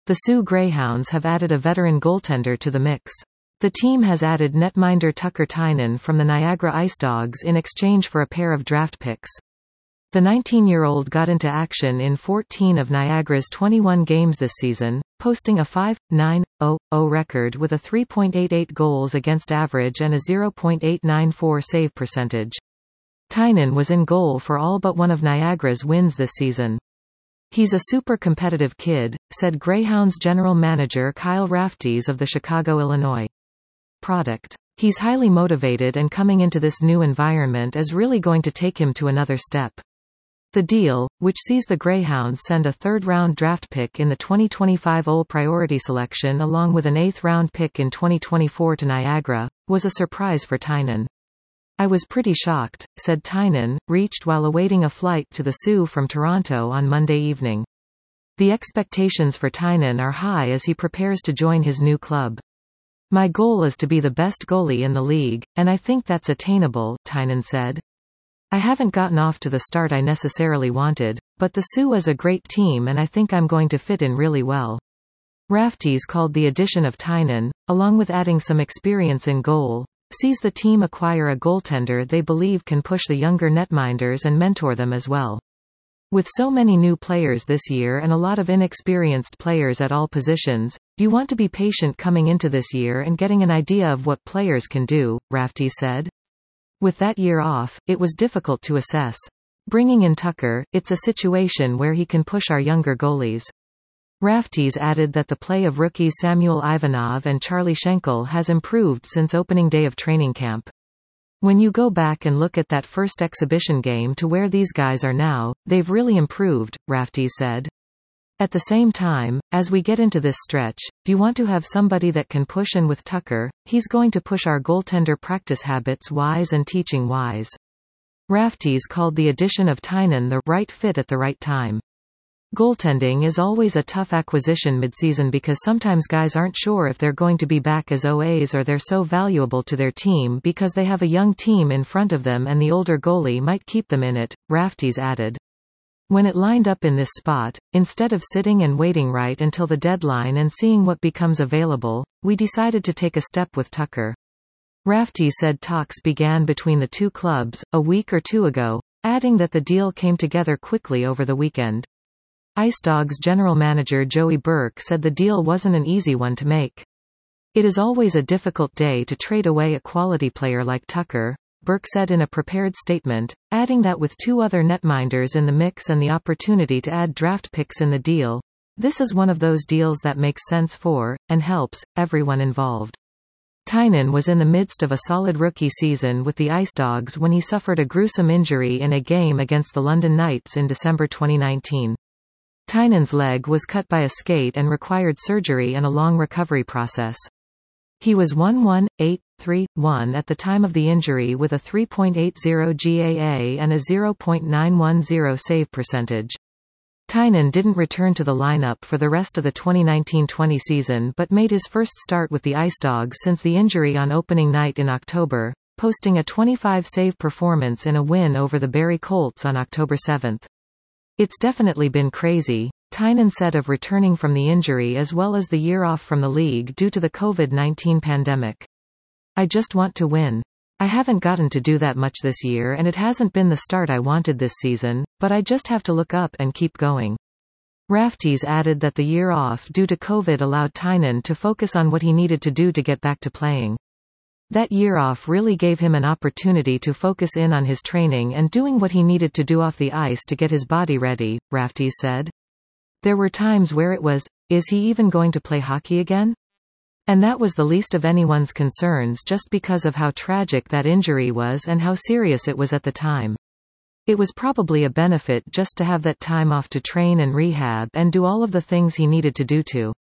The Sioux Greyhounds have added a veteran goaltender to the mix. The team has added netminder Tucker Tynan from the Niagara Ice Dogs in exchange for a pair of draft picks. The 19-year-old got into action in 14 of Niagara's 21 games this season, posting a 5.900 record with a 3.88 goals against average and a 0.894 save percentage. Tynan was in goal for all but one of Niagara's wins this season. "He's a super competitive kid," said Greyhounds general manager Kyle Raftees of the Chicago, Illinois product. "He's highly motivated and coming into this new environment is really going to take him to another step." The deal, which sees the Greyhounds send a third-round draft pick in the 2025 OL priority selection along with an eighth-round pick in 2024 to Niagara, was a surprise for Tynan. "I was pretty shocked," said Tynan, reached while awaiting a flight to the Sioux from Toronto on Monday evening. The expectations for Tynan are high as he prepares to join his new club. "My goal is to be the best goalie in the league, and I think that's attainable," Tynan said. "I haven't gotten off to the start I necessarily wanted, but the Sioux is a great team and I think I'm going to fit in really well." Raftees called the addition of Tynan, along with adding some experience in goal, sees the team acquire a goaltender they believe can push the younger netminders and mentor them as well. "With so many new players this year and a lot of inexperienced players at all positions, you want to be patient coming into this year and getting an idea of what players can do," Raftees said. "With that year off, it was difficult to assess. Bringing in Tucker, it's a situation where he can push our younger goalies." Raftees added that the play of rookies Samuel Ivanov and Charlie Schenkel has improved since opening day of training camp. "When you go back and look at that first exhibition game to where these guys are now, they've really improved," Raftees said. "At the same time, as we get into this stretch, you want to have somebody that can push, and with Tucker, he's going to push our goaltender practice habits wise and teaching wise." Raftees called the addition of Tynan the right fit at the right time. "Goaltending is always a tough acquisition midseason because sometimes guys aren't sure if they're going to be back as OAs or they're so valuable to their team because they have a young team in front of them and the older goalie might keep them in it," Raftees added. "When it lined up in this spot, instead of sitting and waiting right until the deadline and seeing what becomes available, we decided to take a step with Tucker." Raftees said talks began between the two clubs a week or two ago, adding that the deal came together quickly over the weekend. Ice Dogs general manager Joey Burke said the deal wasn't an easy one to make. "It is always a difficult day to trade away a quality player like Tucker," Burke said in a prepared statement, adding that with two other netminders in the mix and the opportunity to add draft picks in the deal, this is one of those deals that makes sense for, and helps, everyone involved. Tynan was in the midst of a solid rookie season with the Ice Dogs when he suffered a gruesome injury in a game against the London Knights in December 2019. Tynan's leg was cut by a skate and required surgery and a long recovery process. He was 1.1831 at the time of the injury with a 3.80 GAA and a 0.910 save percentage. Tynan didn't return to the lineup for the rest of the 2019-20 season but made his first start with the Ice Dogs since the injury on opening night in October, posting a 25-save performance in a win over the Barrie Colts on October 7. "It's definitely been crazy," Tynan said of returning from the injury as well as the year off from the league due to the COVID-19 pandemic. "I just want to win. I haven't gotten to do that much this year and it hasn't been the start I wanted this season, but I just have to look up and keep going." Raftees added that the year off due to COVID allowed Tynan to focus on what he needed to do to get back to playing. That year off really gave him an opportunity to focus in on his training and doing what he needed to do off the ice to get his body ready, Raftees said. "There were times where it was, is he even going to play hockey again? And that was the least of anyone's concerns just because of how tragic that injury was and how serious it was at the time. It was probably a benefit just to have that time off to train and rehab and do all of the things he needed to do to